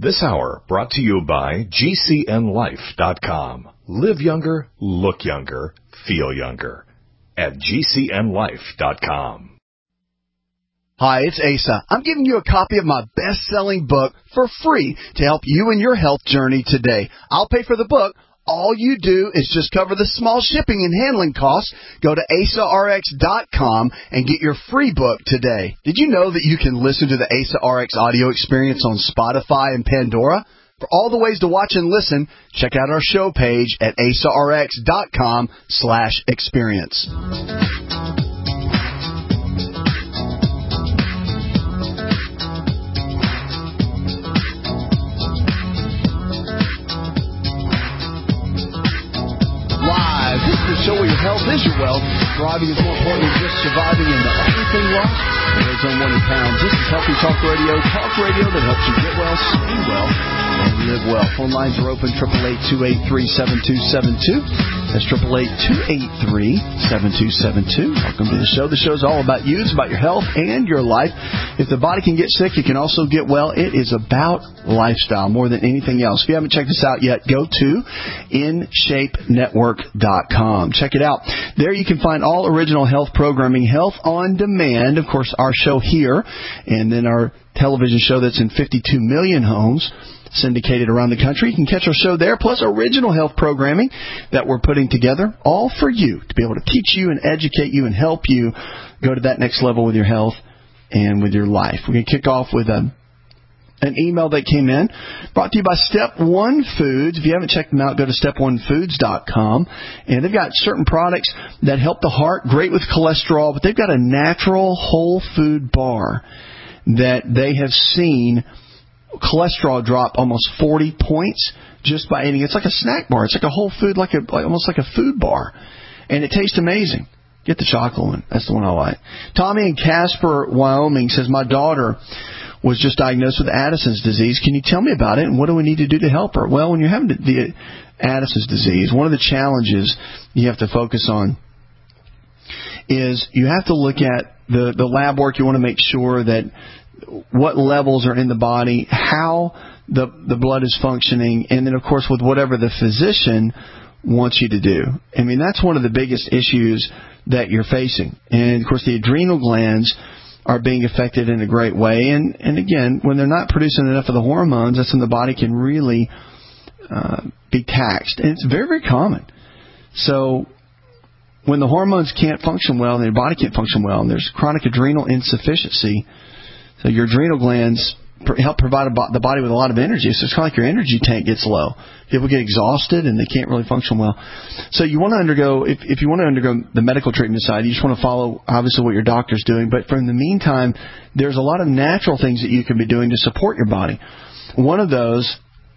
This hour brought to you by GCNLife.com. Live younger, look younger, feel younger at GCNLife.com. Hi, it's Asa. I'm giving you a copy of my best-selling book for free to help you in your health journey today. I'll pay for the book. All you do is just cover the small shipping and handling costs. Go to AsaRx.com and get your free book today. Did you know that you can listen to the Asa RX audio experience on Spotify and Pandora? For all the ways to watch and listen, check out our show page at AsaRx.com/experience. The show where your health is your wealth. Thriving is more important than just surviving, and the only thing lost is unwanted pounds. This is Healthy Talk Radio that helps you get well, stay well, and live well. Phone lines are open, 888-283-7272. That's 888-283-7272. Welcome to the show. The show is all about you. It's about your health and your life. If the body can get sick, it can also get well. It is about lifestyle more than anything else. If you haven't checked this out yet, go to InShapeNetwork.com. Check it out. There you can find all original health programming, Health on Demand, of course, our show here, and then our television show that's in 52 million homes, syndicated around the country. You can catch our show there, plus original health programming that we're putting together, all for you, to be able to teach you and educate you and help you go to that next level with your health and with your life. We're going to kick off with an email that came in, brought to you by Step One Foods. If you haven't checked them out, go to StepOneFoods.com. And they've got certain products that help the heart, great with cholesterol, but they've got a natural whole food bar that they have seen cholesterol drop almost 40 points just by eating. It's like a snack bar. It's like a whole food, almost like a food bar. And it tastes amazing. Get the chocolate one. That's the one I like. Tommy in Casper, Wyoming says, my daughter was just diagnosed with Addison's disease. Can you tell me about it, and what do we need to do to help her? Well, when you're having the Addison's disease, one of the challenges you have to focus on is you have to look at the lab work. You want to make sure that what levels are in the body, how the blood is functioning, and then, of course, with whatever the physician wants you to do. I mean, that's one of the biggest issues that you're facing. And, of course, the adrenal glands are being affected in a great way. And again, when they're not producing enough of the hormones, that's when the body can really be taxed. And it's very, very common. So when the hormones can't function well and your body can't function well, and there's chronic adrenal insufficiency, so your adrenal glands help provide the body with a lot of energy. So it's kind of like your energy tank gets low. People get exhausted and they can't really function well. So you want to undergo, if you want to undergo the medical treatment side, you just want to follow, obviously, what your doctor's doing. But in the meantime, there's a lot of natural things that you can be doing to support your body. One of those,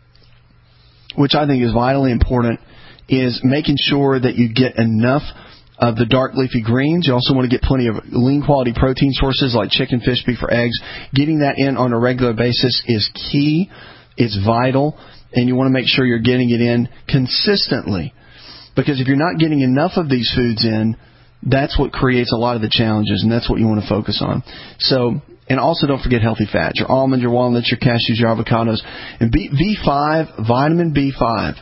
which I think is vitally important, is making sure that you get enough of the dark leafy greens. You also want to get plenty of lean quality protein sources like chicken, fish, beef, or eggs. Getting that in on a regular basis is key. It's vital. And you want to make sure you're getting it in consistently. Because if you're not getting enough of these foods in, that's what creates a lot of the challenges, and that's what you want to focus on. So, and also don't forget healthy fats. Your almonds, your walnuts, your cashews, your avocados. And V5, vitamin B5.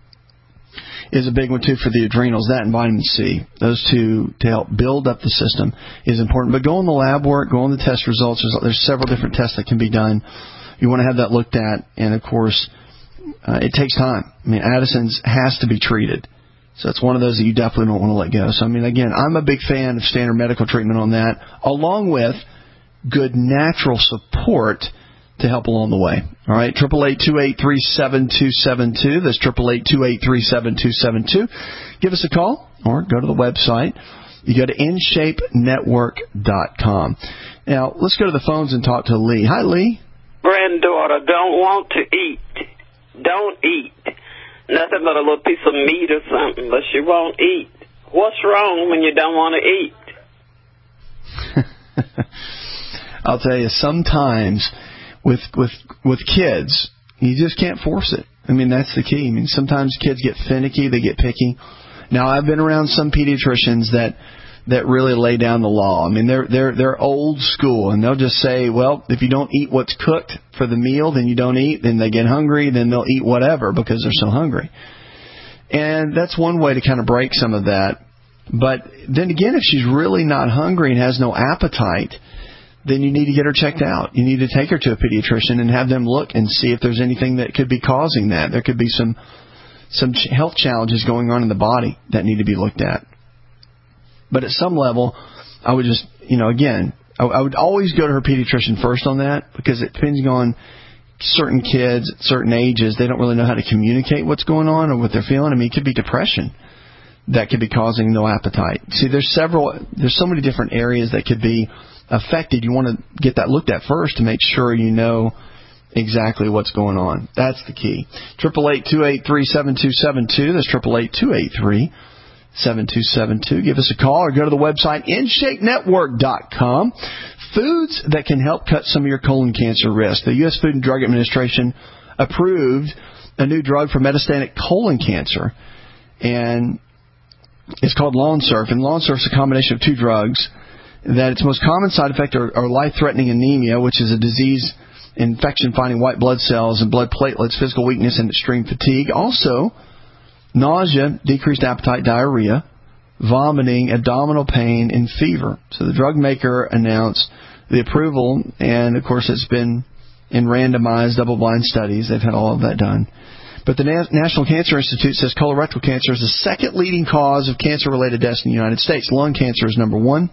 Is a big one, too, for the adrenals. That and vitamin C. Those two, to help build up the system, is important. But go on the lab work, go on the test results. There's several different tests that can be done. You want to have that looked at. And, of course, it takes time. I mean, Addison's has to be treated. So it's one of those that you definitely don't want to let go. So, I mean, again, I'm a big fan of standard medical treatment on that, along with good natural support to help along the way. All right, 888-283-7272. That's 888-283-7272. Give us a call or go to the website. You go to InShapeNetwork.com. Now, let's go to the phones and talk to Lee. Hi, Lee. Granddaughter don't want to eat. Don't eat. Nothing but a little piece of meat or something, but she won't eat. What's wrong when you don't want to eat? I'll tell you, sometimes with kids, you just can't force it. I mean, that's the key. I mean, sometimes kids get finicky, they get picky. Now, I've been around some pediatricians that that really lay down the law. I mean, they're old school, and they'll just say, well, if you don't eat what's cooked for the meal, then you don't eat. Then they get hungry, then they'll eat whatever because they're so hungry. And that's one way to kind of break some of that. But then again, if she's really not hungry and has no appetite, then you need to get her checked out. You need to take her to a pediatrician and have them look and see if there's anything that could be causing that. There could be some health challenges going on in the body that need to be looked at. But at some level, I would just, again, I would always go to her pediatrician first on that, because it depends on certain kids at certain ages. They don't really know how to communicate what's going on or what they're feeling. I mean, it could be depression that could be causing no appetite. See, there's so many different areas that could be affected. You want to get that looked at first to make sure you know exactly what's going on. That's the key. 888-283-7272. That's 888-283-7272. Give us a call or go to the website InShapeNetwork.com. Foods that can help cut some of your colon cancer risk. The U.S. Food and Drug Administration approved a new drug for metastatic colon cancer, and it's called Lonsurf. And Lonsurf is a combination of two drugs. That its most common side effect are life-threatening anemia, which is a disease infection finding white blood cells and blood platelets, physical weakness, and extreme fatigue. Also, nausea, decreased appetite, diarrhea, vomiting, abdominal pain, and fever. So the drug maker announced the approval, and of course it's been in randomized double-blind studies. They've had all of that done. But the National Cancer Institute says colorectal cancer is the second leading cause of cancer-related deaths in the United States. Lung cancer is number one.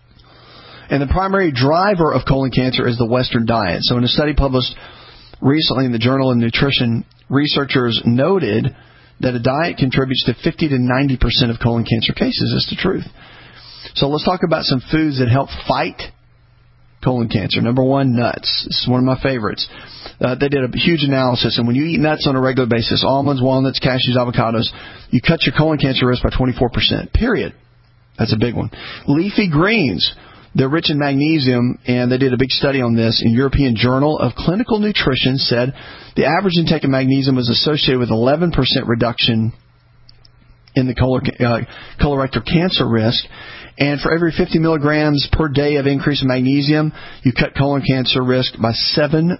And the primary driver of colon cancer is the Western diet. So in a study published recently in the Journal of Nutrition, researchers noted that a diet contributes to 50 to 90% of colon cancer cases. That's the truth. So let's talk about some foods that help fight colon cancer. Number one, nuts. This is one of my favorites. They did a huge analysis, and when you eat nuts on a regular basis, almonds, walnuts, cashews, avocados, you cut your colon cancer risk by 24%, period. That's a big one. Leafy greens. They're rich in magnesium, and they did a big study on this in European Journal of Clinical Nutrition, said the average intake of magnesium was associated with 11% reduction in the colorectal cancer risk. And for every 50 milligrams per day of increase in magnesium, you cut colon cancer risk by 7%.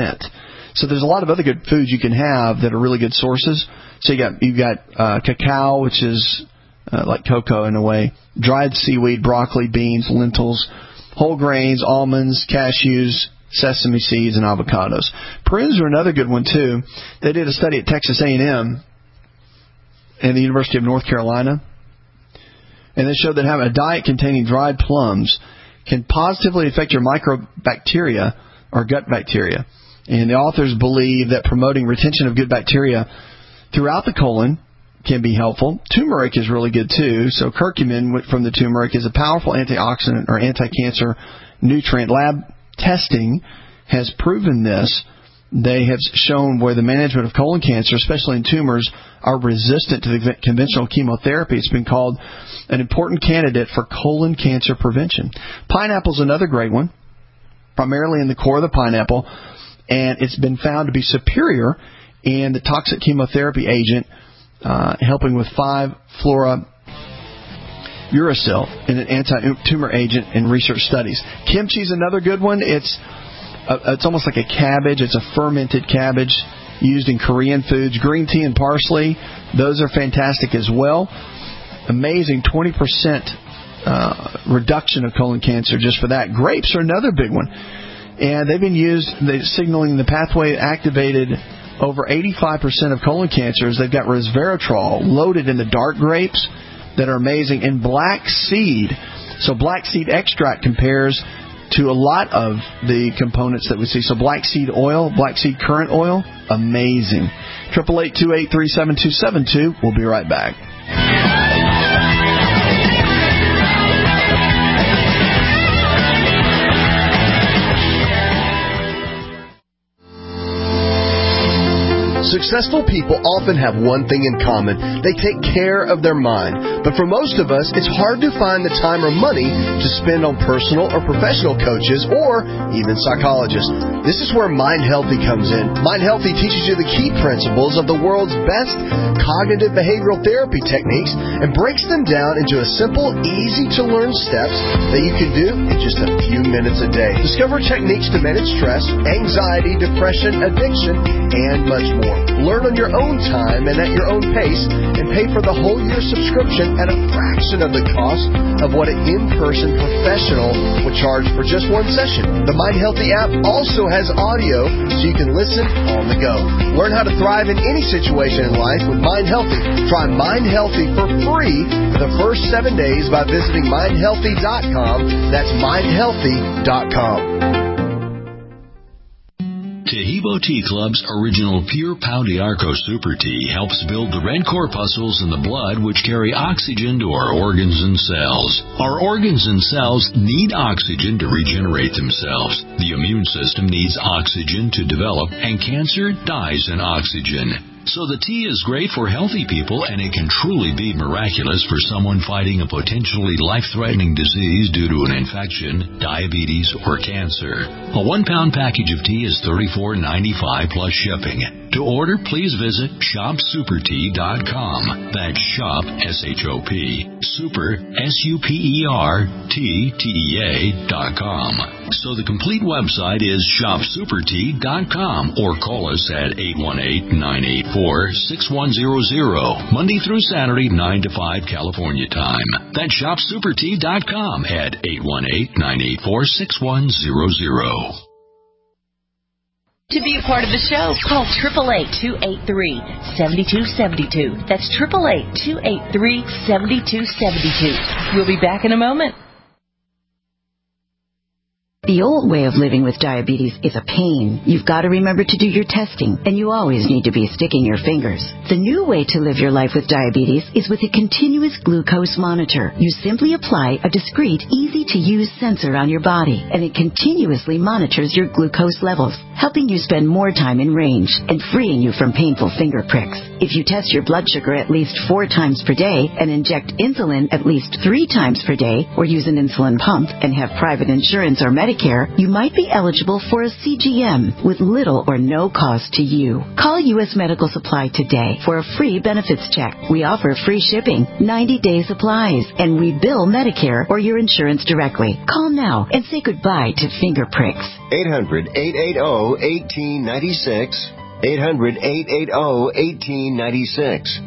So there's a lot of other good foods you can have that are really good sources. So you've got cacao, which is like cocoa in a way, dried seaweed, broccoli, beans, lentils, whole grains, almonds, cashews, sesame seeds, and avocados. Prunes are another good one, too. They did a study at Texas A&M and the University of North Carolina, and they showed that having a diet containing dried plums can positively affect your microbacteria or gut bacteria. And the authors believe that promoting retention of good bacteria throughout the colon can be helpful. Turmeric is really good too. So curcumin from the turmeric is a powerful antioxidant or anti-cancer nutrient. Lab testing has proven this. They have shown where the management of colon cancer, especially in tumors, are resistant to the conventional chemotherapy. It's been called an important candidate for colon cancer prevention. Pineapple is another great one, primarily in the core of the pineapple, and it's been found to be superior in the toxic chemotherapy agent, helping with 5-fluorouracil, an anti-tumor agent in research studies. Kimchi is another good one. It's almost like a cabbage. It's a fermented cabbage used in Korean foods. Green tea and parsley, those are fantastic as well. Amazing 20% reduction of colon cancer just for that. Grapes are another big one. And they've been used, signaling the pathway activated over 85% of colon cancers. They've got resveratrol loaded in the dark grapes that are amazing. And black seed. So black seed extract compares to a lot of the components that we see. So black seed oil, black seed currant oil, amazing. 888-283-7272. We'll be right back. Successful people often have one thing in common. They take care of their mind. But for most of us, it's hard to find the time or money to spend on personal or professional coaches or even psychologists. This is where Mind Healthy comes in. Mind Healthy teaches you the key principles of the world's best cognitive behavioral therapy techniques and breaks them down into a simple, easy-to-learn steps that you can do in just a few minutes a day. Discover techniques to manage stress, anxiety, depression, addiction, and much more. Learn on your own time and at your own pace, and pay for the whole year subscription at a fraction of the cost of what an in-person professional would charge for just one session. The Mind Healthy app also has audio so you can listen on the go. Learn how to thrive in any situation in life with Mind Healthy. Try Mind Healthy for free for the first 7 days by visiting mindhealthy.com. That's mindhealthy.com. Tahibo Tea Club's original Pure Pau d'Arco Super Tea helps build the red corpuscles in the blood which carry oxygen to our organs and cells. Our organs and cells need oxygen to regenerate themselves. The immune system needs oxygen to develop, and cancer dies in oxygen. So the tea is great for healthy people, and it can truly be miraculous for someone fighting a potentially life-threatening disease due to an infection, diabetes, or cancer. A 1-pound package of tea is $34.95 plus shipping. To order, please visit shopsupertea.com. That's shop, S-H-O-P, super, S-U-P-E-R-T-T-E-A.com. So the complete website is shopsupertea.com, or call us at 818-984-6100, Monday through Saturday, 9 to 5 California time. That's shopsupertea.com at 818-984-6100. To be a part of the show, call 888-283-7272. That's 888-283-7272. We'll be back in a moment. The old way of living with diabetes is a pain. You've got to remember to do your testing, and you always need to be sticking your fingers. The new way to live your life with diabetes is with a continuous glucose monitor. You simply apply a discreet, easy-to-use sensor on your body, and it continuously monitors your glucose levels, helping you spend more time in range and freeing you from painful finger pricks. If you test your blood sugar at least 4 times per day and inject insulin at least 3 times per day, or use an insulin pump and have private insurance or Medicare, you might be eligible for a CGM with little or no cost to you. Call U.S. Medical Supply today for a free benefits check. We offer free shipping, 90-day supplies, and we bill Medicare or your insurance directly. Call now and say goodbye to finger pricks. 800-880-1896. 800-880-1896.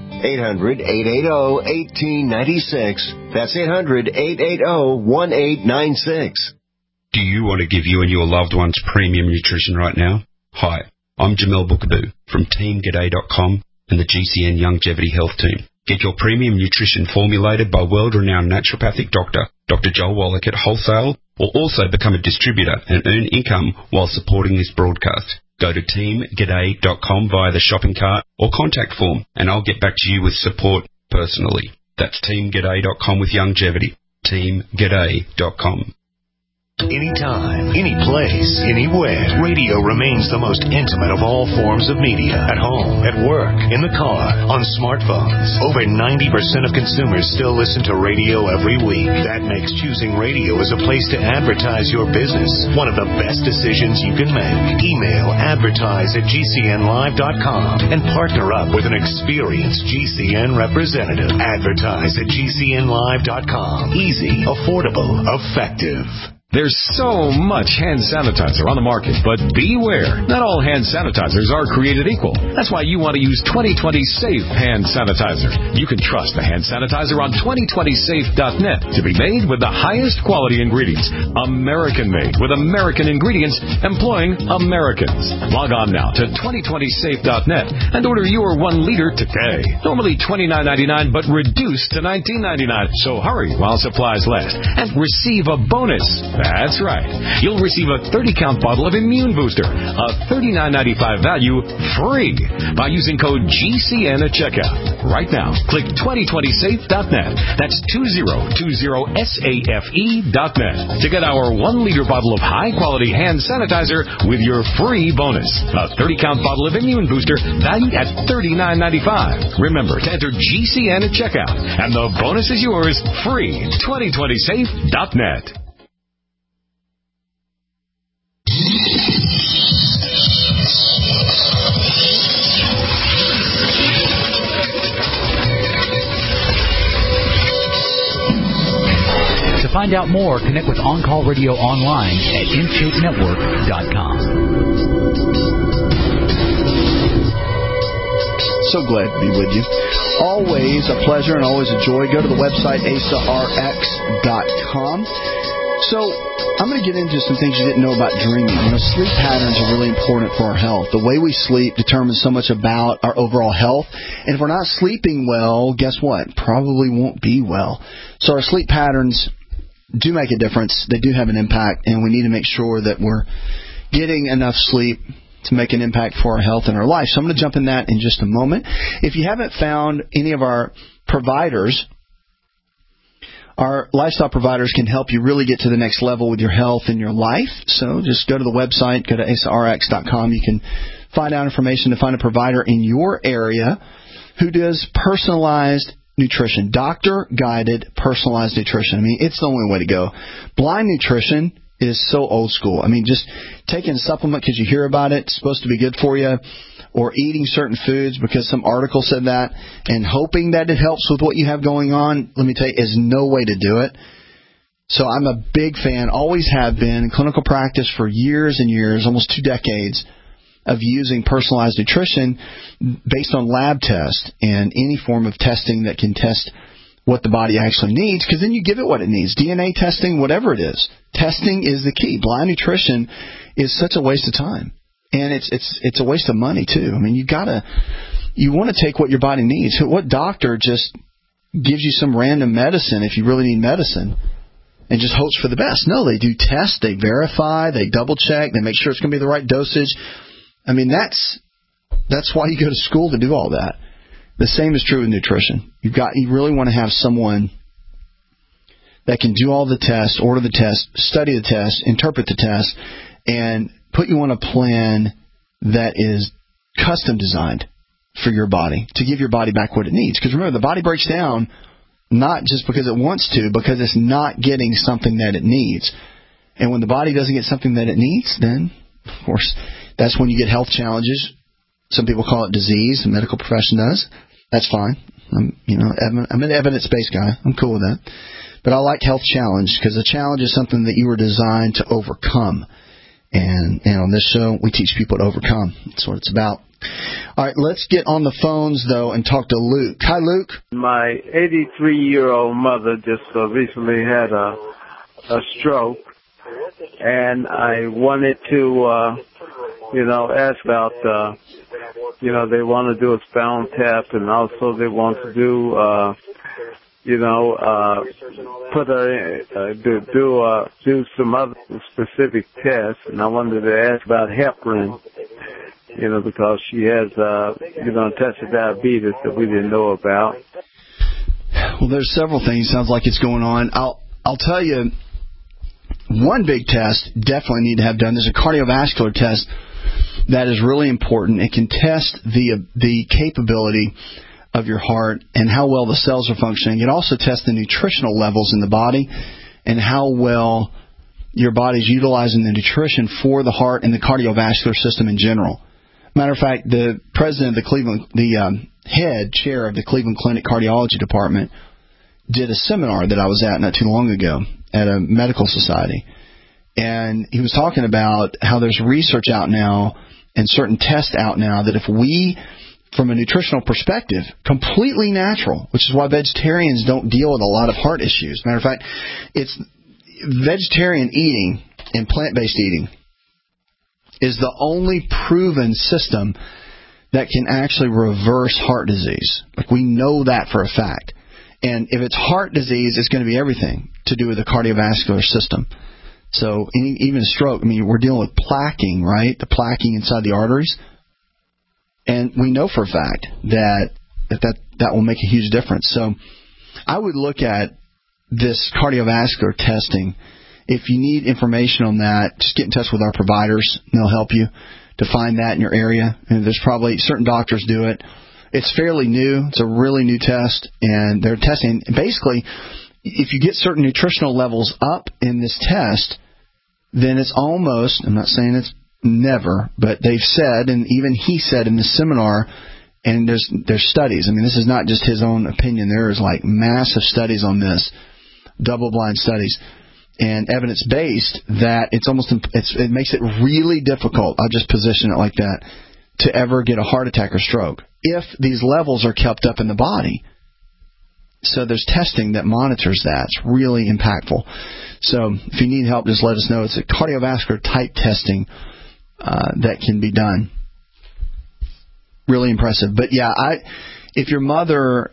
800-880-1896. That's 800-880-1896. Do you want to give you and your loved ones premium nutrition right now? Hi, I'm Jamel Bookaboo from TeamGaday.com and the GCN Longevity Health Team. Get your premium nutrition formulated by world-renowned naturopathic doctor, Dr. Joel Wallach at Wholesale, or also become a distributor and earn income while supporting this broadcast. Go to TeamGaday.com via the shopping cart or contact form, and I'll get back to you with support personally. That's TeamGaday.com with longevity. TeamGaday.com. Anytime, any place, anywhere. Radio remains the most intimate of all forms of media. At home, at work, in the car, on smartphones. Over 90% of consumers still listen to radio every week. That makes choosing radio as a place to advertise your business one of the best decisions you can make. Email advertise@gcnlive.com and partner up with an experienced GCN representative. Advertise@gcnlive.com. Easy, affordable, effective. There's so much hand sanitizer on the market, but beware. Not all hand sanitizers are created equal. That's why you want to use 2020 Safe Hand Sanitizer. You can trust the hand sanitizer on 2020safe.net to be made with the highest quality ingredients. American-made with American ingredients employing Americans. Log on now to 2020safe.net and order your 1 liter today. Normally $29.99, but reduced to $19.99. So hurry while supplies last and receive a bonus. That's right. You'll receive a 30-count bottle of Immune Booster, a $39.95 value, free by using code GCN at checkout. Right now, click 2020safe.net. That's 2020safe.net to get our 1-liter bottle of high-quality hand sanitizer with your free bonus. A 30-count bottle of Immune Booster valued at $39.95. Remember to enter GCN at checkout, and the bonus is yours free. 2020safe.net. To find out more, connect with On Call Radio online at InShapeNetwork.com. So glad to be with you. Always a pleasure and always a joy. Go to the website, AsaRx.com. So I'm going to get into some things you didn't know about dreaming. Sleep patterns are really important for our health. The way we sleep determines so much about our overall health. And if we're not sleeping well, guess what? Probably won't be well. So our sleep patterns do make a difference. They do have an impact, and we need to make sure that we're getting enough sleep to make an impact for our health and our life. So I'm going to jump in that in just a moment. If you haven't found any of our providers, our lifestyle providers can help you really get to the next level with your health and your life. So just go to the website, go to AsaRx.com. You can find out information to find a provider in your area who does personalized nutrition, doctor-guided personalized nutrition. I mean, it's the only way to go. Blind nutrition is so old school. I mean, just taking a supplement because you hear about it, it's supposed to be good for you, or eating certain foods because some article said that, and hoping that it helps with what you have going on, let me tell you, is no way to do it. So I'm a big fan, always have been, in clinical practice for years and years, almost 2 decades, of using personalized nutrition based on lab tests and any form of testing that can test what the body actually needs, because then you give it what it needs. DNA testing, whatever it is. Testing is the key. Blind nutrition is such a waste of time. And it's a waste of money, too. I mean, you want to take what your body needs. What doctor just gives you some random medicine if you really need medicine and just hopes for the best? No, they do tests, they verify, they double-check, they make sure it's going to be the right dosage. I mean, that's why you go to school to do all that. The same is true with nutrition. You really want to have someone that can do all the tests, order the test, study the test, interpret the test, and put you on a plan that is custom designed for your body to give your body back what it needs. Because remember, the body breaks down not just because it wants to, because it's not getting something that it needs. And when the body doesn't get something that it needs, then, of course, that's when you get health challenges. Some people call it disease. The medical profession does. That's fine. I'm an evidence-based guy. I'm cool with that. But I like health challenge because a challenge is something that you were designed to overcome. And on this show, we teach people to overcome. That's what it's about. All right, let's get on the phones, though, and talk to Luke. Hi, Luke. My 83-year-old mother just recently had a stroke, and I wanted to, ask about, they want to do a spinal tap, and also they want to do, do some other specific tests, and I wanted to ask about heparin, because she has, tested diabetes that we didn't know about. Well, there's several things. Sounds like it's going on. I'll tell you, one big test definitely need to have done. There's a cardiovascular test that is really important. It can test the capability of your heart and how well the cells are functioning. It also tests the nutritional levels in the body and how well your body's utilizing the nutrition for the heart and the cardiovascular system in general. Matter of fact, the president of the head chair of the Cleveland Clinic Cardiology Department did a seminar that I was at not too long ago at a medical society. And he was talking about how there's research out now and certain tests out now that if we, from a nutritional perspective, completely natural, which is why vegetarians don't deal with a lot of heart issues. Matter of fact, it's vegetarian eating and plant-based eating is the only proven system that can actually reverse heart disease. Like, we know that for a fact. And if it's heart disease, it's going to be everything to do with the cardiovascular system. So even a stroke, I mean, we're dealing with plaquing, right? The plaquing inside the arteries. And we know for a fact that will make a huge difference. So I would look at this cardiovascular testing. If you need information on that, just get in touch with our providers, and they'll help you to find that in your area. And there's probably certain doctors do it. It's fairly new. It's a really new test, and they're testing. Basically, if you get certain nutritional levels up in this test, then it's almost, I'm not saying it's never, but they've said, and even he said in this seminar, and there's studies. I mean, this is not just his own opinion. There is like massive studies on this, double-blind studies, and evidence-based that it makes it really difficult, I'll just position it like that, to ever get a heart attack or stroke if these levels are kept up in the body. So there's testing that monitors that. It's really impactful. So if you need help, just let us know. It's a cardiovascular type testing that can be done. Really impressive. But yeah, if your mother,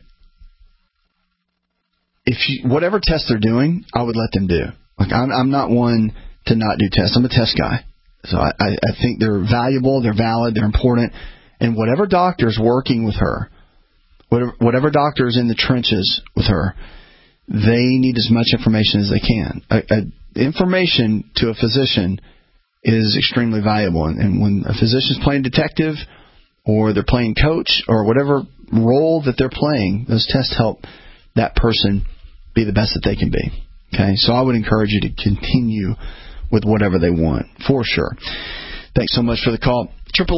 whatever test they're doing, I would let them do. Like I'm not one to not do tests. I'm a test guy. So I think they're valuable, they're valid, they're important. And whatever doctor's working with her, whatever doctor's in the trenches with her, they need as much information as they can. Information to a physician is extremely valuable. And when a physician's playing detective or they're playing coach or whatever role that they're playing, those tests help that person be the best that they can be. Okay, so I would encourage you to continue with whatever they want, for sure. Thanks so much for the call.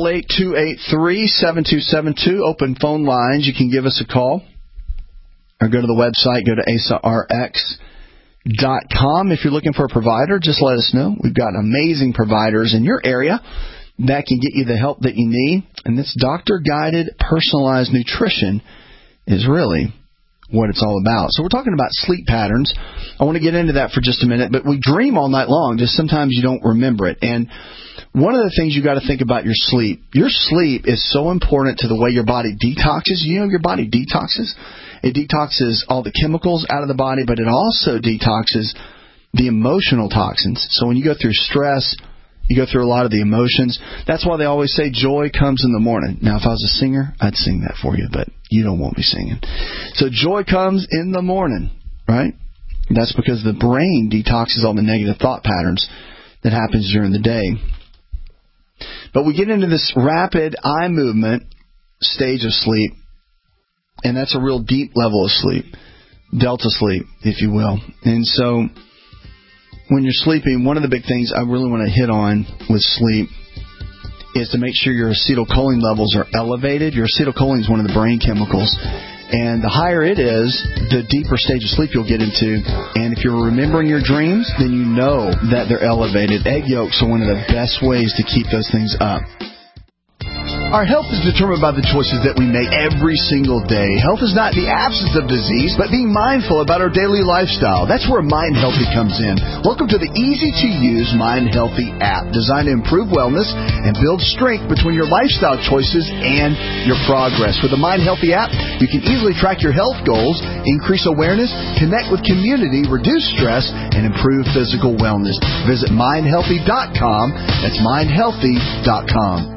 888-283-7272. Open phone lines. You can give us a call or go to the website. Go to asarx.com. If you're looking for a provider, just let us know. We've got amazing providers in your area that can get you the help that you need. And this doctor-guided, personalized nutrition is really what it's all about. So we're talking about sleep patterns. I want to get into that for just a minute, but we dream all night long. Just sometimes you don't remember it. And one of the things you got to think about your sleep is so important to the way your body detoxes. You know, your body detoxes. It detoxes all the chemicals out of the body, but it also detoxes the emotional toxins. So when you go through stress, you go through a lot of the emotions. That's why they always say joy comes in the morning. Now, if I was a singer, I'd sing that for you, but you don't want me singing. So joy comes in the morning, right? That's because the brain detoxes all the negative thought patterns that happens during the day. But we get into this rapid eye movement stage of sleep, and that's a real deep level of sleep, delta sleep, if you will. And so when you're sleeping, one of the big things I really want to hit on with sleep is to make sure your acetylcholine levels are elevated. Your acetylcholine is one of the brain chemicals. And the higher it is, the deeper stage of sleep you'll get into. And if you're remembering your dreams, then you know that they're elevated. Egg yolks are one of the best ways to keep those things up. Our health is determined by the choices that we make every single day. Health is not the absence of disease, but being mindful about our daily lifestyle. That's where Mind Healthy comes in. Welcome to the easy-to-use Mind Healthy app, designed to improve wellness and build strength between your lifestyle choices and your progress. With the Mind Healthy app, you can easily track your health goals, increase awareness, connect with community, reduce stress, and improve physical wellness. Visit mindhealthy.com. That's mindhealthy.com.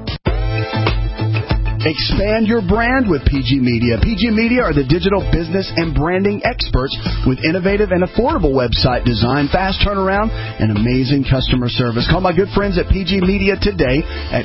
Expand your brand with PG Media. PG Media are the digital business and branding experts with innovative and affordable website design, fast turnaround, and amazing customer service. Call my good friends at PG Media today at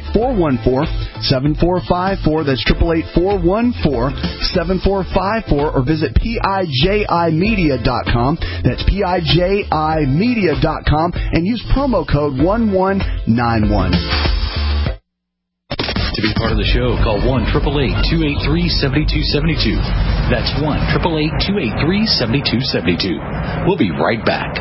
888-414-7454. That's 888-414-7454, or visit PIJImedia.com. That's PIJImedia.com, and use promo code 1191. To be part of the show, call 1-888-283-7272. That's 1-888-283-7272. We'll be right back.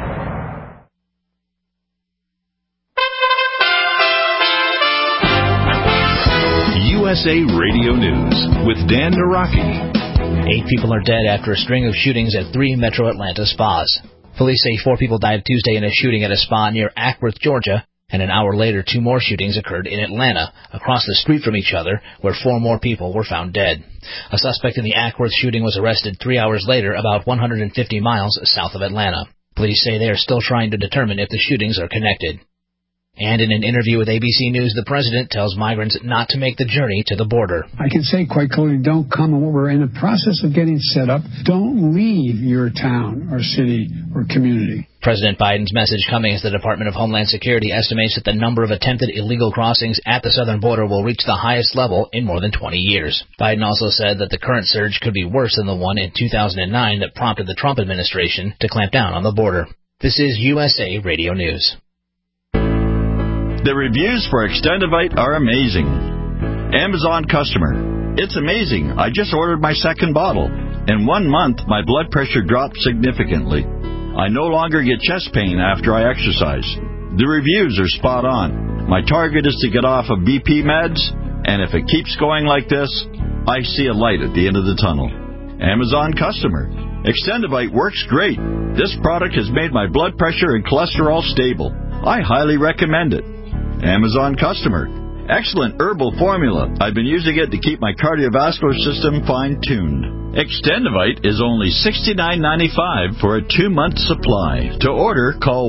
USA Radio News with Dan Naraki. 8 people are dead after a string of shootings at 3 metro Atlanta spas. Police say 4 people died Tuesday in a shooting at a spa near Acworth, Georgia. And an hour later, 2 more shootings occurred in Atlanta, across the street from each other, where 4 more people were found dead. A suspect in the Acworth shooting was arrested 3 hours later, about 150 miles south of Atlanta. Police say they are still trying to determine if the shootings are connected. And in an interview with ABC News, the president tells migrants not to make the journey to the border. I can say quite clearly, don't come. We're in the process of getting set up. Don't leave your town or city or community. President Biden's message coming as the Department of Homeland Security estimates that the number of attempted illegal crossings at the southern border will reach the highest level in more than 20 years. Biden also said that the current surge could be worse than the one in 2009 that prompted the Trump administration to clamp down on the border. This is USA Radio News. The reviews for Extendivite are amazing. Amazon customer. It's amazing. I just ordered my second bottle. In 1 month, my blood pressure dropped significantly. I no longer get chest pain after I exercise. The reviews are spot on. My target is to get off of BP meds, and if it keeps going like this, I see a light at the end of the tunnel. Amazon customer. Extendivite works great. This product has made my blood pressure and cholesterol stable. I highly recommend it. Amazon customer. Excellent herbal formula. I've been using it to keep my cardiovascular system fine-tuned. Extendivite is only $69.95 for a 2-month supply. To order, call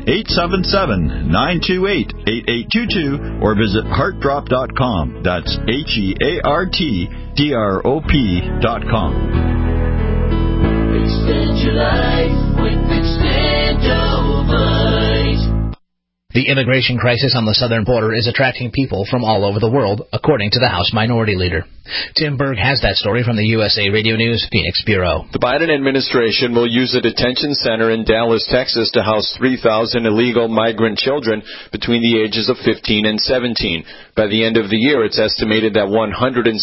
1-877-928-8822 or visit heartdrop.com. That's HEARTDROP.com. Extend your life with Extendivite. The immigration crisis on the southern border is attracting people from all over the world, according to the House Minority Leader. Tim Berg has that story from the USA Radio News Phoenix Bureau. The Biden administration will use a detention center in Dallas, Texas to house 3,000 illegal migrant children between the ages of 15 and 17. By the end of the year, it's estimated that 117,000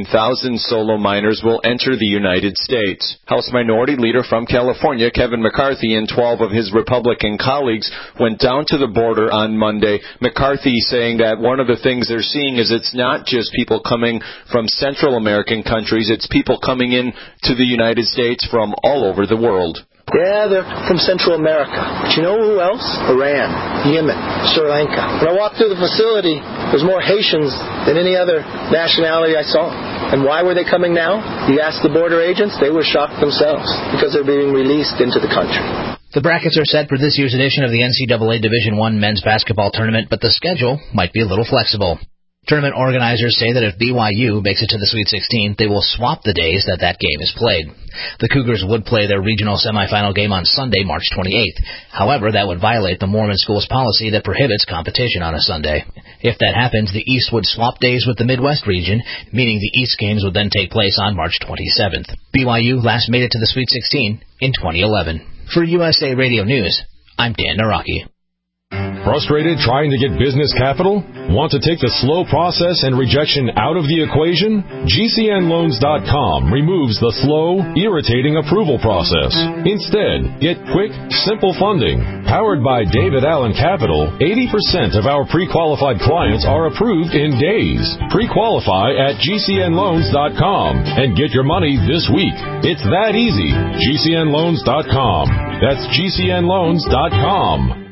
solo minors will enter the United States. House Minority Leader from California, Kevin McCarthy, and 12 of his Republican colleagues went down to the border on Monday. McCarthy saying that one of the things they're seeing is it's not just people coming from Central American countries, it's people coming in to the United States from all over the world. Yeah, they're from Central America. But you know who else? Iran, Yemen, Sri Lanka. When I walked through the facility, there's more Haitians than any other nationality I saw. And why were they coming now? You asked the border agents, they were shocked themselves because they're being released into the country. The brackets are set for this year's edition of the NCAA Division I men's basketball tournament, but the schedule might be a little flexible. Tournament organizers say that if BYU makes it to the Sweet 16, they will swap the days that game is played. The Cougars would play their regional semifinal game on Sunday, March 28th. However, that would violate the Mormon school's policy that prohibits competition on a Sunday. If that happens, the East would swap days with the Midwest region, meaning the East games would then take place on March 27th. BYU last made it to the Sweet 16 in 2011. For USA Radio News, I'm Dan Naraki. Frustrated trying to get business capital? Want to take the slow process and rejection out of the equation? GCNLoans.com removes the slow, irritating approval process. Instead, get quick, simple funding. Powered by David Allen Capital, 80% of our pre-qualified clients are approved in days. Pre-qualify at GCNLoans.com and get your money this week. It's that easy. GCNLoans.com. That's GCNLoans.com.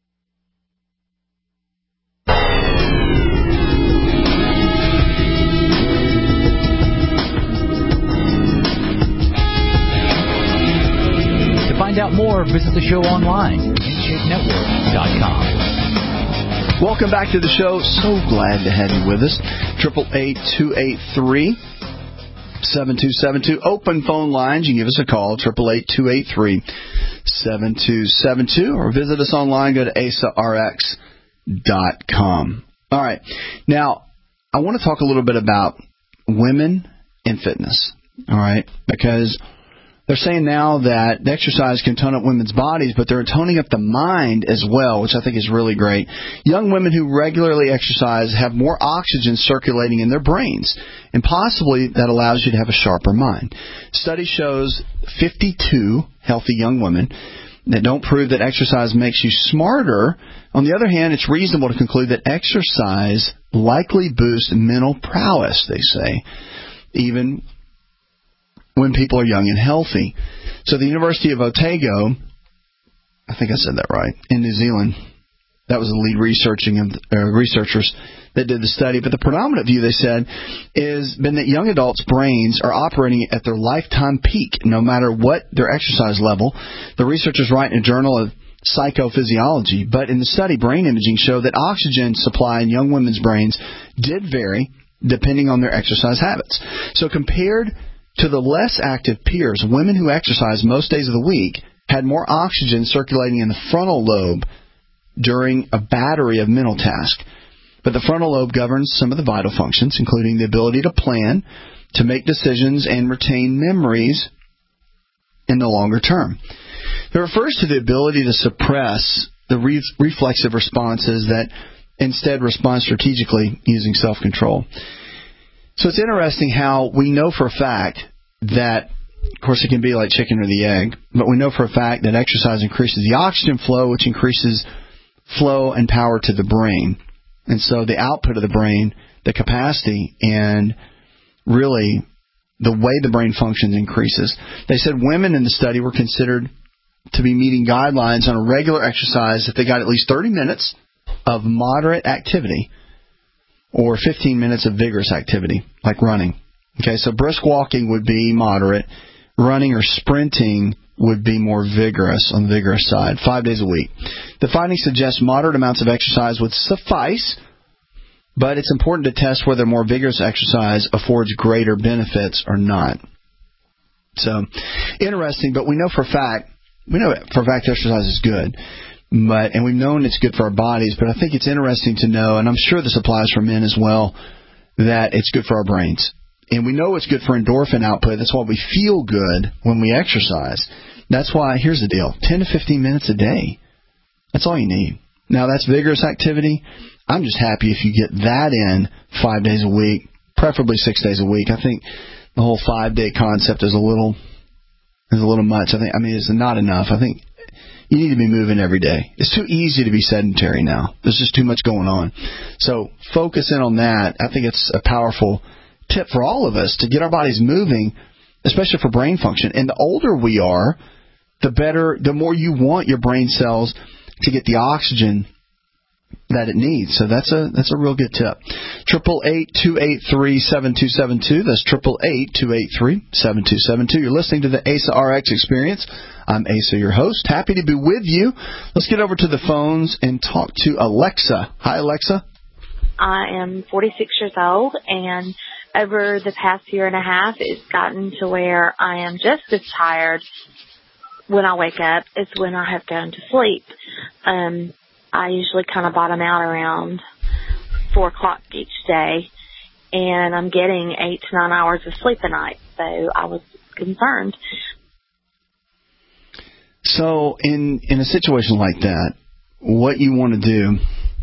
Find out more, visit the show online, InShapeNetwork.com. Welcome back to the show. So glad to have you with us. 888-283-7272. Open phone lines. You can give us a call, 888-283-7272, or visit us online. Go to ASARX.com. All right. Now, I want to talk a little bit about women in fitness. All right, because they're saying now that exercise can tone up women's bodies, but they're toning up the mind as well, which I think is really great. Young women who regularly exercise have more oxygen circulating in their brains, and possibly that allows you to have a sharper mind. Study shows 52 healthy young women that don't prove that exercise makes you smarter. On the other hand, it's reasonable to conclude that exercise likely boosts mental prowess, they say, even when people are young and healthy. So the University of Otago, I think I said that right, in New Zealand, That was the lead researchers that did the study. But the predominant view, they said, has been that young adults' brains are operating at their lifetime peak, no matter what their exercise level. The researchers write in a journal of Psychophysiology, but in the study, brain imaging showed that oxygen supply in young women's brains did vary depending on their exercise habits. So compared to the less active peers, women who exercise most days of the week had more oxygen circulating in the frontal lobe during a battery of mental tasks. But the frontal lobe governs some of the vital functions, including the ability to plan, to make decisions, and retain memories in the longer term. It refers to the ability to suppress the reflexive responses that instead respond strategically using self-control. So it's interesting how we know for a fact that, of course, it can be like chicken or the egg, but we know for a fact that exercise increases the oxygen flow, which increases flow and power to the brain. And so the output of the brain, the capacity, and really the way the brain functions increases. They said women in the study were considered to be meeting guidelines on a regular exercise if they got at least 30 minutes of moderate activity or 15 minutes of vigorous activity, like running. Okay, so brisk walking would be moderate. Running or sprinting would be more vigorous, on the vigorous side, 5 days a week. The findings suggest moderate amounts of exercise would suffice, but it's important to test whether more vigorous exercise affords greater benefits or not. So, interesting, but we know for a fact exercise is good, and we've known it's good for our bodies, but I think it's interesting to know, and I'm sure this applies for men as well, that it's good for our brains. And we know it's good for endorphin output. That's why we feel good when we exercise. That's why, here's the deal, 10 to 15 minutes a day. That's all you need. Now, that's vigorous activity. I'm just happy if you get that in 5 days a week, preferably 6 days a week. I think the whole 5-day concept is a little much. I mean, it's not enough. I think you need to be moving every day. It's too easy to be sedentary now. There's just too much going on. So focus in on that. I think it's a powerful tip for all of us to get our bodies moving, especially for brain function. And the older we are, the more you want your brain cells to get the oxygen that it needs. So that's a real good tip. 888-283-7272. That's 888-283-7272. You're listening to the ASA RX Experience. I'm Asa, your host. Happy to be with you. Let's get over to the phones and talk to Alexa. Hi, Alexa. I am 46 years old, and over the past year and a half, it's gotten to where I am just as tired when I wake up as when I have gone to sleep. I usually kind of bottom out around 4 o'clock each day, and I'm getting 8 to 9 hours of sleep a night, so I was concerned. So in a situation like that, what you want to do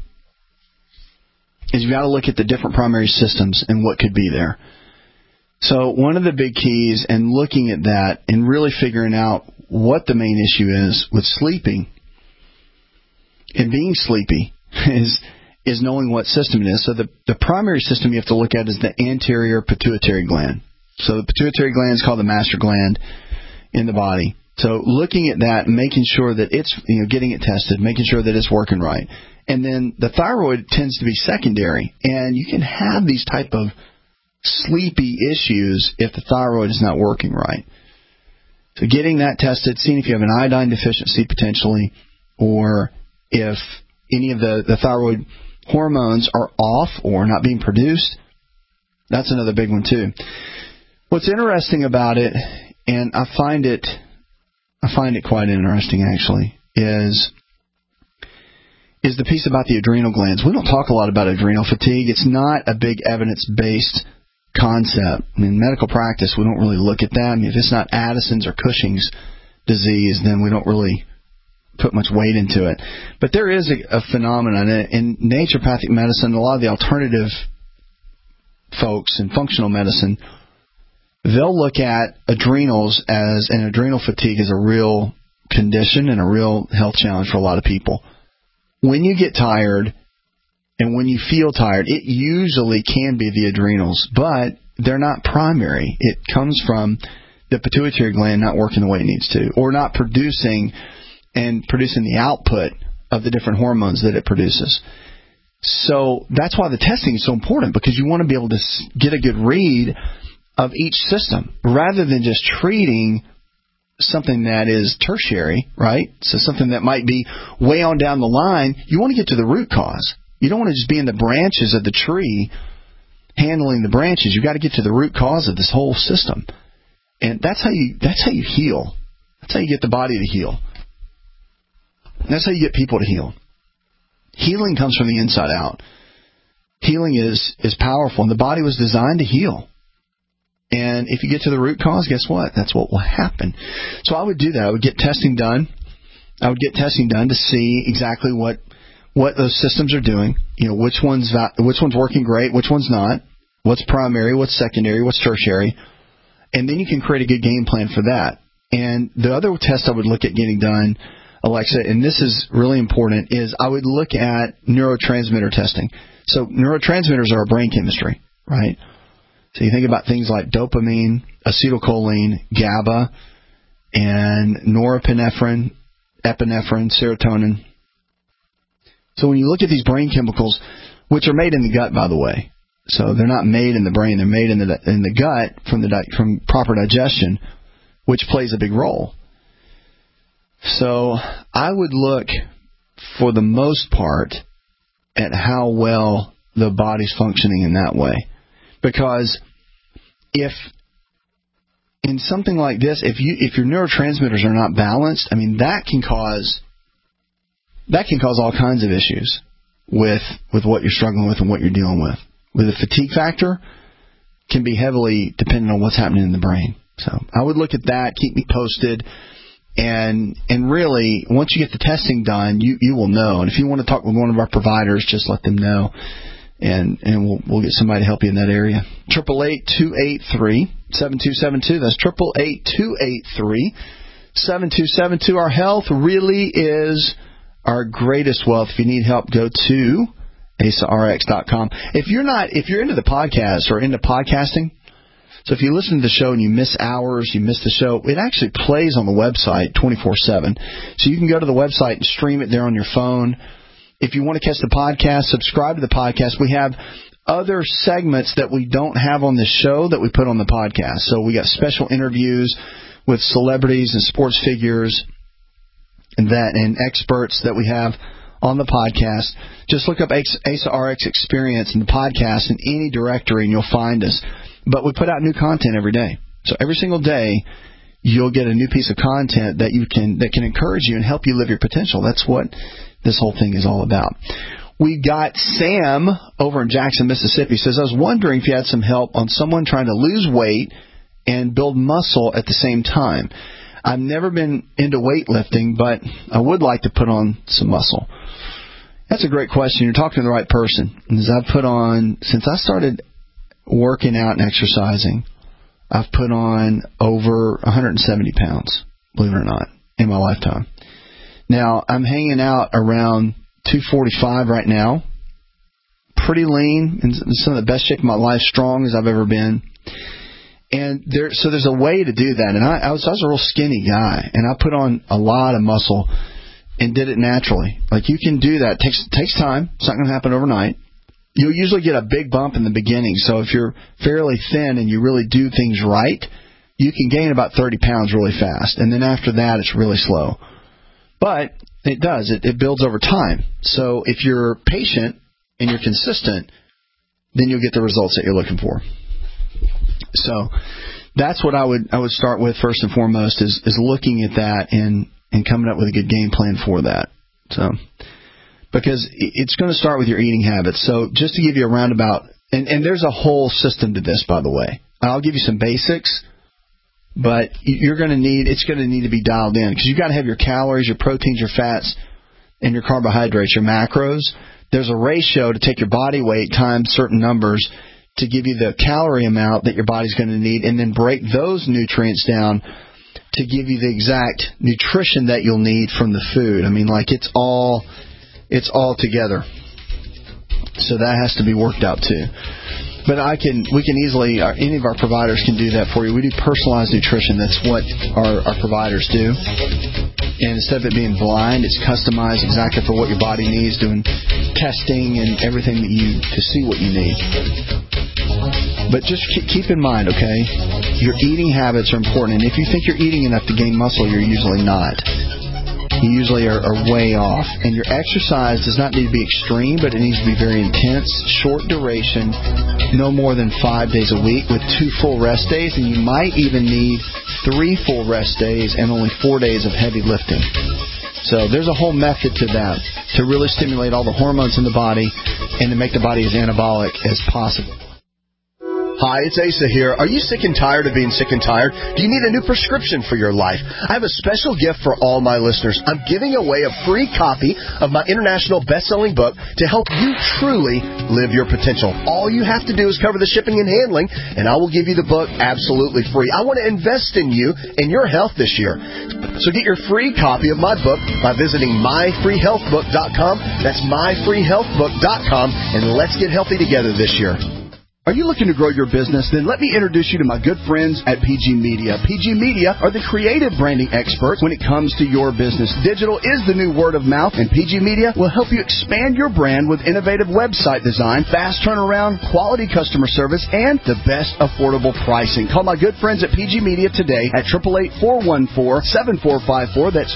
is you've got to look at the different primary systems and what could be there. So one of the big keys in looking at that and really figuring out what the main issue is with sleeping and being sleepy is knowing what system it is. So the primary system you have to look at is the anterior pituitary gland. So the pituitary gland is called the master gland in the body. So looking at that and making sure that it's, getting it tested, making sure that it's working right. And then the thyroid tends to be secondary, and you can have these type of sleepy issues if the thyroid is not working right. So getting that tested, seeing if you have an iodine deficiency potentially, or if any of the thyroid hormones are off or not being produced, that's another big one too. What's interesting about it, and I find it quite interesting actually, is the piece about the adrenal glands. We don't talk a lot about adrenal fatigue. It's not a big evidence-based concept. I mean, in medical practice, we don't really look at that. I mean, if it's not Addison's or Cushing's disease, then we don't really put much weight into it. But there is a phenomenon in naturopathic medicine, a lot of the alternative folks in functional medicine, they'll look at adrenals as, and adrenal fatigue as a real condition and a real health challenge for a lot of people. When you get tired and when you feel tired, it usually can be the adrenals, but they're not primary. It comes from the pituitary gland not working the way it needs to, or not producing the output of the different hormones that it produces. So that's why the testing is so important, because you want to be able to get a good read of each system rather than just treating something that is tertiary, right? So something that might be way on down the line. You want to get to the root cause. You don't want to just be in the branches of the tree handling the branches. You've got to get to the root cause of this whole system. And that's how you heal. That's how you get the body to heal. That's how you get people to heal. Healing comes from the inside out. Healing is powerful, and the body was designed to heal. And if you get to the root cause, guess what? That's what will happen. So I would do that. I would get testing done. I would get testing done to see exactly what those systems are doing. You know, which one's working great, which one's not, what's primary, what's secondary, what's tertiary. And then you can create a good game plan for that. And the other test I would look at getting done, Alexa, and this is really important, is I would look at neurotransmitter testing. So neurotransmitters are our brain chemistry, right? So you think about things like dopamine, acetylcholine, GABA, and norepinephrine, epinephrine, serotonin. So when you look at these brain chemicals, which are made in the gut, by the way, so they're not made in the brain, they're made in the gut from proper digestion, which plays a big role. So I would look, for the most part, at how well the body's functioning in that way. Because if in something like this, if your neurotransmitters are not balanced, I mean, that can cause all kinds of issues with what you're struggling with and what you're dealing with. With a fatigue factor, can be heavily dependent on what's happening in the brain. So I would look at that, keep me posted, and really, once you get the testing done, you will know. And if you want to talk with one of our providers, just let them know, and we'll get somebody to help you in that area. 888-283-7272. That's 888-283-7272. Our health really is our greatest wealth. If you need help, go to AsaRx.com. If you're into the podcast or into podcasting, so if you listen to the show and you miss hours, you miss the show, it actually plays on the website 24/7. So you can go to the website and stream it there on your phone. If you want to catch the podcast, subscribe to the podcast. We have other segments that we don't have on the show that we put on the podcast. So we got special interviews with celebrities and sports figures and experts that we have on the podcast. Just look up AsaRx Experience in the podcast in any directory and you'll find us. But we put out new content every day. So every single day you'll get a new piece of content that can encourage you and help you live your potential. That's what this whole thing is all about. We got Sam over in Jackson, Mississippi. Says, I was wondering if you had some help on someone trying to lose weight and build muscle at the same time. I've never been into weightlifting, but I would like to put on some muscle. That's a great question. You're talking to the right person. Since I started working out and exercising, I've put on over 170 pounds, believe it or not, in my lifetime. Now, I'm hanging out around 245 right now. Pretty lean, in some of the best shape of my life, strong as I've ever been. And there's a way to do that. And I was a real skinny guy, and I put on a lot of muscle and did it naturally. Like, you can do that. It takes time. It's not going to happen overnight. You'll usually get a big bump in the beginning. So if you're fairly thin and you really do things right, you can gain about 30 pounds really fast. And then after that, it's really slow. But it does. It builds over time. So if you're patient and you're consistent, then you'll get the results that you're looking for. So that's what I would start with first and foremost is looking at that and coming up with a good game plan for that. So, because it's going to start with your eating habits. So just to give you a roundabout, and there's a whole system to this, by the way. I'll give you some basics, but it's going to need to be dialed in, because you've got to have your calories, your proteins, your fats, and your carbohydrates, your macros. There's a ratio to take your body weight times certain numbers to give you the calorie amount that your body's going to need, and then break those nutrients down to give you the exact nutrition that you'll need from the food. I mean, like, it's all together. So that has to be worked out too. But we can easily, any of our providers can do that for you. We do personalized nutrition. That's what our providers do. And instead of it being blind, it's customized exactly for what your body needs, doing testing and everything to see what you need. But just keep in mind, okay, your eating habits are important. And if you think you're eating enough to gain muscle, you're usually not. You usually are way off. And your exercise does not need to be extreme, but it needs to be very intense, short duration, no more than 5 days a week with 2 full rest days. And you might even need 3 full rest days and only 4 days of heavy lifting. So there's a whole method to that to really stimulate all the hormones in the body and to make the body as anabolic as possible. Hi, it's Asa here. Are you sick and tired of being sick and tired? Do you need a new prescription for your life? I have a special gift for all my listeners. I'm giving away a free copy of my international best-selling book to help you truly live your potential. All you have to do is cover the shipping and handling, and I will give you the book absolutely free. I want to invest in you and your health this year. So get your free copy of my book by visiting myfreehealthbook.com. That's myfreehealthbook.com, and let's get healthy together this year. Are you looking to grow your business? Then let me introduce you to my good friends at PG Media. PG Media are the creative branding experts when it comes to your business. Digital is the new word of mouth, and PG Media will help you expand your brand with innovative website design, fast turnaround, quality customer service, and the best affordable pricing. Call my good friends at PG Media today at 888-414-7454. That's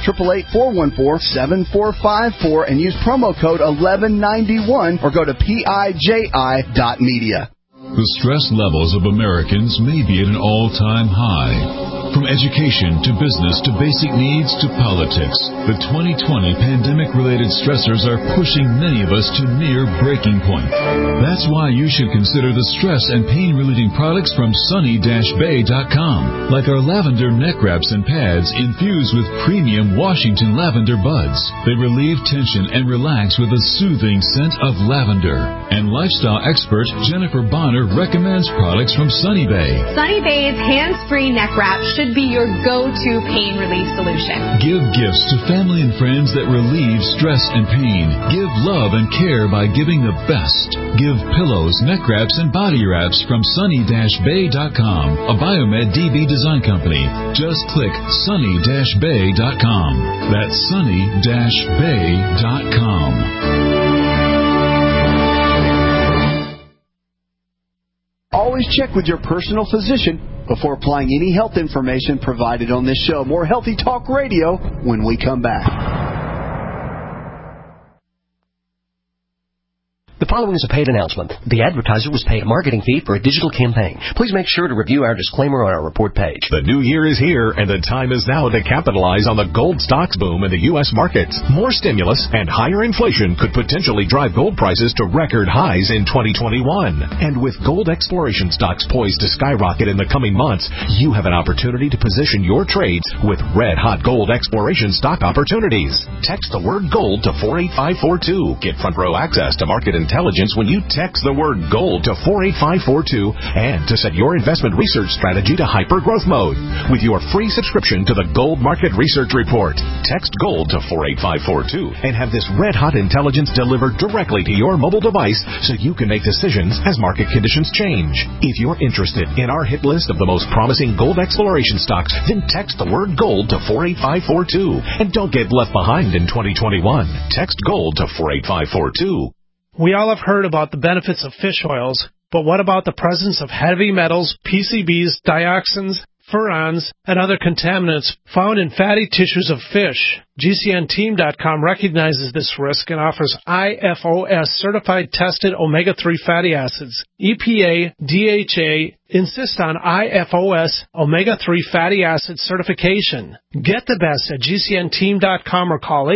888-414-7454, and use promo code 1191 or go to PIJI.media. The stress levels of Americans may be at an all-time high. From education to business to basic needs to politics, the 2020 pandemic-related stressors are pushing many of us to near breaking point. That's why you should consider the stress and pain-relieving products from sunny-bay.com, like our lavender neck wraps and pads infused with premium Washington lavender buds. They relieve tension and relax with a soothing scent of lavender. And lifestyle expert Jennifer Bonner recommends products from Sunny Bay. Sunny Bay's hands-free neck wrap should be your go-to pain relief solution. Give gifts to family and friends that relieve stress and pain. Give love and care by giving the best. Give pillows, neck wraps, and body wraps from sunny-bay.com, a Biomed DB design company. Just click sunny-bay.com. That's sunny-bay.com. Always check with your personal physician before applying any health information provided on this show. More Healthy Talk Radio when we come back. The following is a paid announcement. The advertiser was paid a marketing fee for a digital campaign. Please make sure to review our disclaimer on our report page. The new year is here, and the time is now to capitalize on the gold stocks boom in the U.S. markets. More stimulus and higher inflation could potentially drive gold prices to record highs in 2021. And with gold exploration stocks poised to skyrocket in the coming months, you have an opportunity to position your trades with red-hot gold exploration stock opportunities. Text the word gold to 48542. Get front-row access to market intelligence when you text the word gold to 48542 and to set your investment research strategy to hyper-growth mode with your free subscription to the Gold Market Research Report. Text GOLD to 48542 and have this red-hot intelligence delivered directly to your mobile device so you can make decisions as market conditions change. If you're interested in our hit list of the most promising gold exploration stocks, then text the word GOLD to 48542 and don't get left behind in 2021. Text GOLD to 48542. We all have heard about the benefits of fish oils, but what about the presence of heavy metals, PCBs, dioxins, furans, and other contaminants found in fatty tissues of fish? GCNteam.com recognizes this risk and offers IFOS certified tested omega-3 fatty acids. EPA, DHA insist on IFOS omega-3 fatty acid certification. Get the best at GCNteam.com or call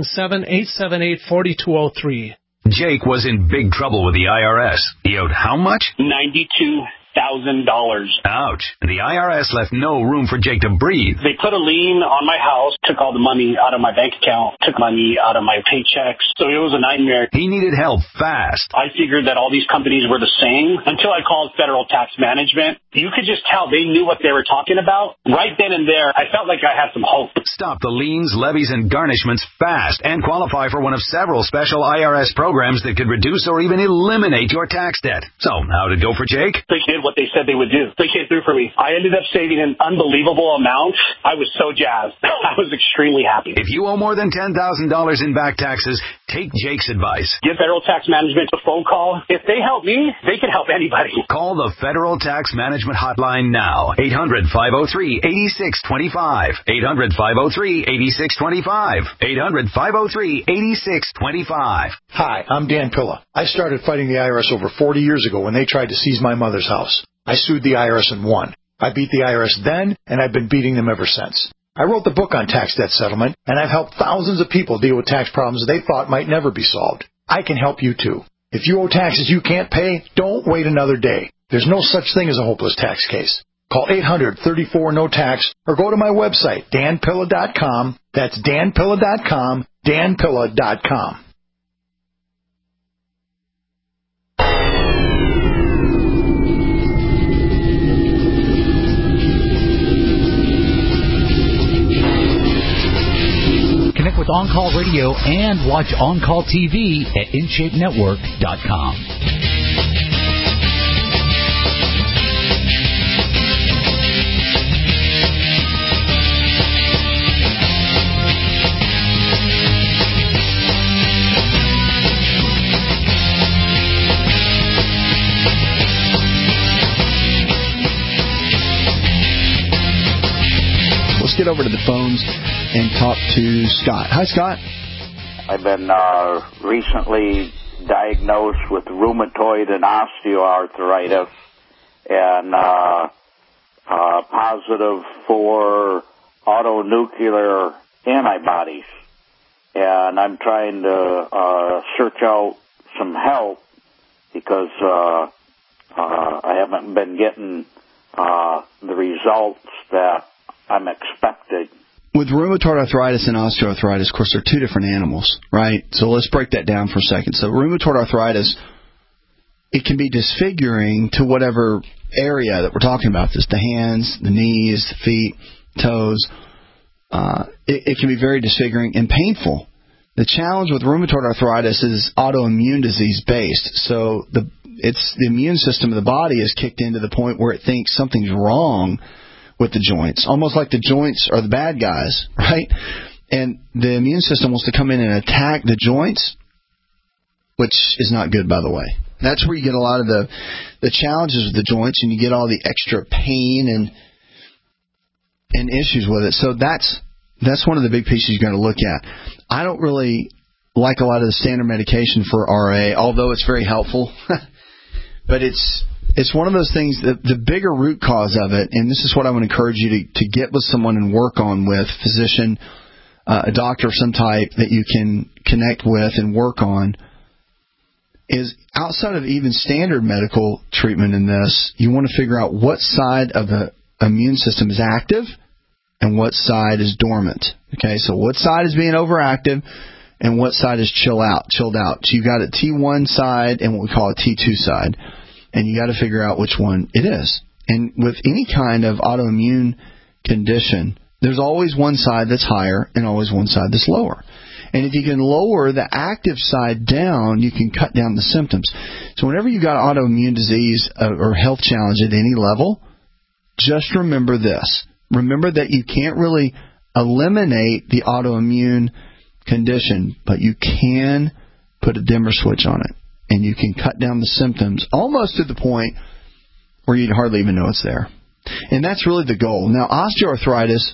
877-878-4203. Jake was in big trouble with the IRS. He owed how much? $92,000. Ouch. The IRS left no room for Jake to breathe. They put a lien on my house, took all the money out of my bank account, took money out of my paychecks. So it was a nightmare. He needed help fast. I figured that all these companies were the same until I called Federal Tax Management. You could just tell they knew what they were talking about. Right then and there, I felt like I had some hope. Stop the liens, levies, and garnishments fast and qualify for one of several special IRS programs that could reduce or even eliminate your tax debt. So, how'd it go for Jake? They did what they said they would do. They came through for me. I ended up saving an unbelievable amount. I was so jazzed. I was extremely happy. If you owe more than $10,000 in back taxes, take Jake's advice. Give Federal Tax Management a phone call. If they help me, they can help anybody. Call the Federal Tax Management Hotline now. 800-503-8625. 800-503-8625. 800-503-8625. Hi, I'm Dan Pilla. I started fighting the IRS over 40 years ago when they tried to seize my mother's house. I sued the IRS and won. I beat the IRS then, and I've been beating them ever since. I wrote the book on tax debt settlement, and I've helped thousands of people deal with tax problems they thought might never be solved. I can help you too. If you owe taxes you can't pay, don't wait another day. There's no such thing as a hopeless tax case. Call 800-34-NO-TAX or go to my website, danpilla.com. That's danpilla.com, danpilla.com. Connect with On Call Radio and watch On Call TV at InShapeNetwork.com. Let's get over to the phones and talk to Scott. Hi, Scott. I've been recently diagnosed with rheumatoid and osteoarthritis and positive for autonuclear antibodies. And I'm trying to search out some help because I haven't been getting the results that I'm expecting. With rheumatoid arthritis and osteoarthritis, of course, they're two different animals, right? So let's break that down for a second. So rheumatoid arthritis, it can be disfiguring to whatever area that we're talking about. This, the hands, the knees, the feet, toes. It can be very disfiguring and painful. The challenge with rheumatoid arthritis is autoimmune disease based. So the immune system of the body is kicked into the point where it thinks something's wrong with the joints, almost like the joints are the bad guys, right? And the immune system wants to come in and attack the joints, which is not good, by the way. That's where you get a lot of the challenges with the joints, and you get all the extra pain and issues with it. So that's one of the big pieces you're going to look at. I don't really like a lot of the standard medication for RA, although it's very helpful. But it's one of those things, the bigger root cause of it, and this is what I would encourage you to get with someone and work on with, physician, a doctor of some type that you can connect with and work on, is outside of even standard medical treatment in this, you want to figure out what side of the immune system is active and what side is dormant. Okay, so what side is being overactive and what side is chilled out. So you've got a T1 side and what we call a T2 side. And you got to figure out which one it is. And with any kind of autoimmune condition, there's always one side that's higher and always one side that's lower. And if you can lower the active side down, you can cut down the symptoms. So whenever you've got autoimmune disease or health challenge at any level, just remember this. Remember that you can't really eliminate the autoimmune condition, but you can put a dimmer switch on it. And you can cut down the symptoms almost to the point where you'd hardly even know it's there. And that's really the goal. Now, osteoarthritis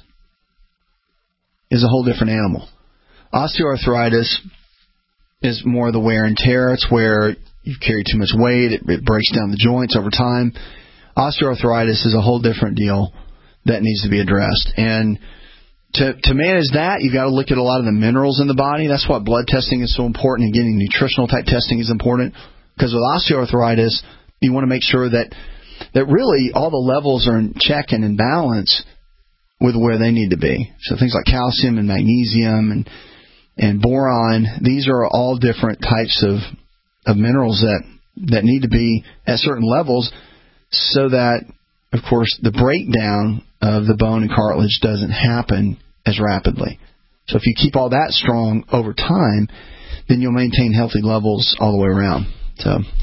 is a whole different animal. Osteoarthritis is more the wear and tear. It's where you carry too much weight. It breaks down the joints over time. Osteoarthritis is a whole different deal that needs to be addressed. And to manage that, you've got to look at a lot of the minerals in the body. That's why blood testing is so important, and getting nutritional type testing is important. Because with osteoarthritis, you want to make sure that really all the levels are in check and in balance with where they need to be. So things like calcium and magnesium and boron, these are all different types of minerals that need to be at certain levels so that, of course, the breakdown of the bone and cartilage doesn't happen as rapidly. So if you keep all that strong over time, then you'll maintain healthy levels all the way around. So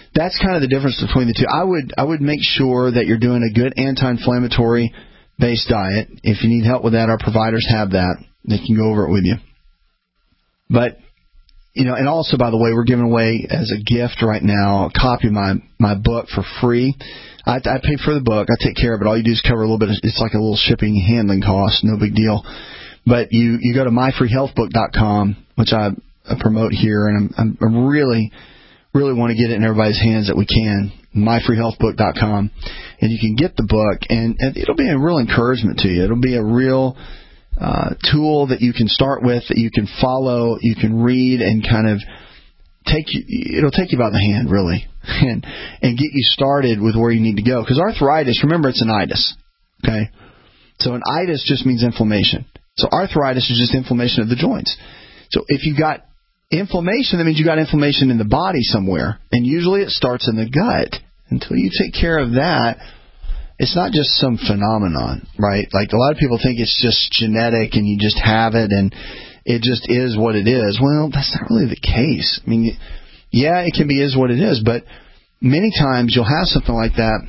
that's kind of the difference between the two. I would make sure that you're doing a good anti-inflammatory based diet. If you need help with that, our providers have that. They can go over it with you. But, and also, by the way, we're giving away as a gift right now a copy of my book for free. I pay for the book. I take care of it. All you do is cover a little bit. It's like a little shipping and handling cost. No big deal. But you go to myfreehealthbook.com, which I promote here, and I really, really want to get it in everybody's hands that we can. myfreehealthbook.com, and you can get the book, and it'll be a real encouragement to you. It'll be a real tool that you can start with, that you can follow, you can read, and kind of it'll take you by the hand, really, and get you started with where you need to go. Because arthritis, remember, it's an itis, okay? So an itis just means inflammation. So arthritis is just inflammation of the joints. So if you got inflammation, that means you got inflammation in the body somewhere, and usually it starts in the gut. Until you take care of that, it's not just some phenomenon, right? Like a lot of people think it's just genetic and you just have it and it just is what it is. Well, that's not really the case. I mean, yeah, it can be is what it is, but many times you'll have something like that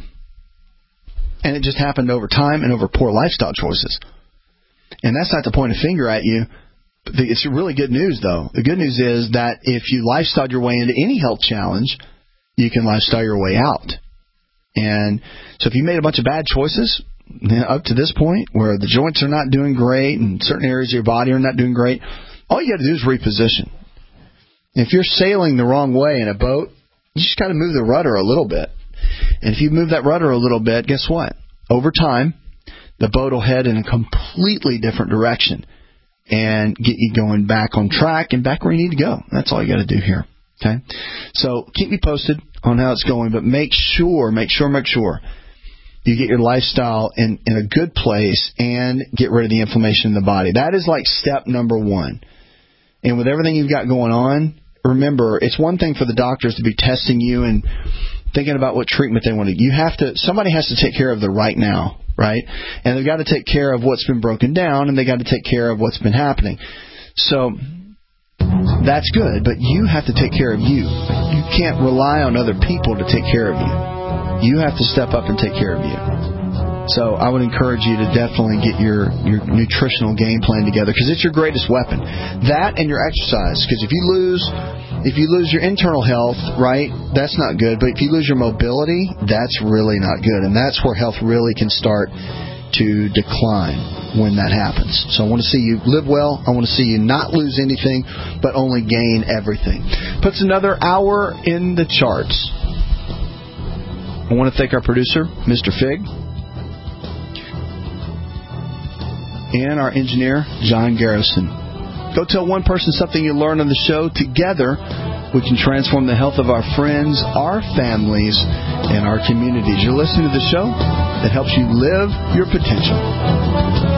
and it just happened over time and over poor lifestyle choices. And that's not to point a finger at you. It's really good news, though. The good news is that if you lifestyled your way into any health challenge, you can lifestyle your way out. And so if you made a bunch of bad choices up to this point where the joints are not doing great and certain areas of your body are not doing great, all you got to do is reposition. If you're sailing the wrong way in a boat, you just got to move the rudder a little bit. And if you move that rudder a little bit, guess what? Over time, the boat will head in a completely different direction and get you going back on track and back where you need to go. That's all you got to do here. Okay? So keep me posted on how it's going, but make sure you get your lifestyle in a good place and get rid of the inflammation in the body. That is like step number one. And with everything you've got going on, remember, it's one thing for the doctors to be testing you and thinking about what treatment they want to do. Somebody has to take care of the right now, right? And they've got to take care of what's been broken down, and they've got to take care of what's been happening. So that's good, but you have to take care of you. You can't rely on other people to take care of you. You have to step up and take care of you. So I would encourage you to definitely get your nutritional game plan together, because it's your greatest weapon. That and your exercise, because if you lose your internal health, right, that's not good. But if you lose your mobility, that's really not good. And that's where health really can start to decline when that happens. So I want to see you live well. I want to see you not lose anything, but only gain everything. Puts another hour in the charts. I want to thank our producer, Mr. Fig, and our engineer, John Garrison. Go tell one person something you learned on the show. Together, we can transform the health of our friends, our families, and our communities. You're listening to the show that helps you live your potential.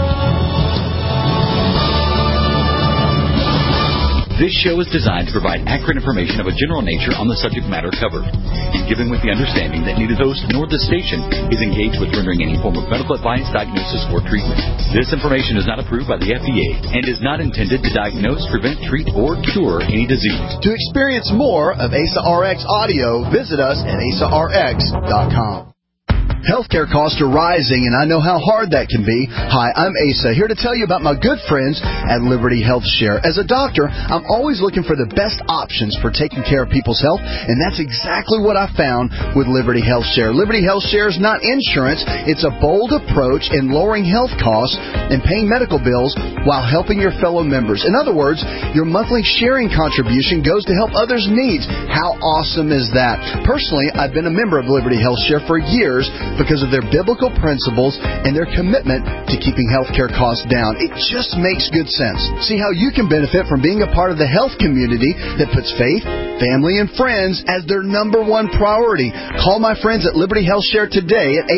This show is designed to provide accurate information of a general nature on the subject matter covered, and given with the understanding that neither host nor the station is engaged with rendering any form of medical advice, diagnosis, or treatment. This information is not approved by the FDA and is not intended to diagnose, prevent, treat, or cure any disease. To experience more of ASA RX audio, visit us at asarx.com. Healthcare costs are rising, and I know how hard that can be. Hi, I'm Asa, here to tell you about my good friends at Liberty Health Share. As a doctor, I'm always looking for the best options for taking care of people's health, and that's exactly what I found with Liberty Health Share. Liberty Health Share is not insurance. It's a bold approach in lowering health costs and paying medical bills while helping your fellow members. In other words, your monthly sharing contribution goes to help others' needs. How awesome is that? Personally, I've been a member of Liberty Health Share for years because of their biblical principles and their commitment to keeping healthcare costs down. It just makes good sense. See how you can benefit from being a part of the health community that puts faith, family, and friends as their number one priority. Call my friends at Liberty Health Share today at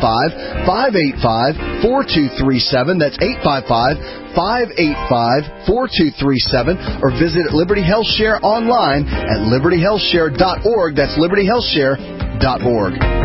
855-585-4237. That's 855-585-4237, or visit Liberty Health Share online at libertyhealthshare.org. That's libertyhealthshare.org.